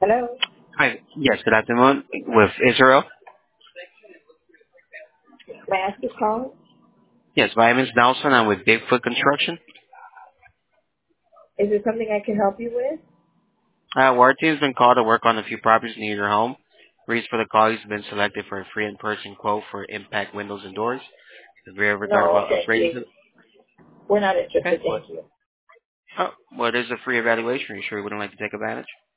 Hello. Hi. Yes, good afternoon. With Israel. May I ask who's calling? Yes, my name is Nelson. I'm with Bigfoot Construction. Is there something I can help you with? Our team's been called to work on a few properties near your home. Reason for the call has been selected for a free in-person quote for impact windows and doors. Have you ever thought No, about thank upgrading you. them? We're not Okay. interested, What? thank you. Oh, well, there's a free evaluation. Are you sure you wouldn't like to take advantage?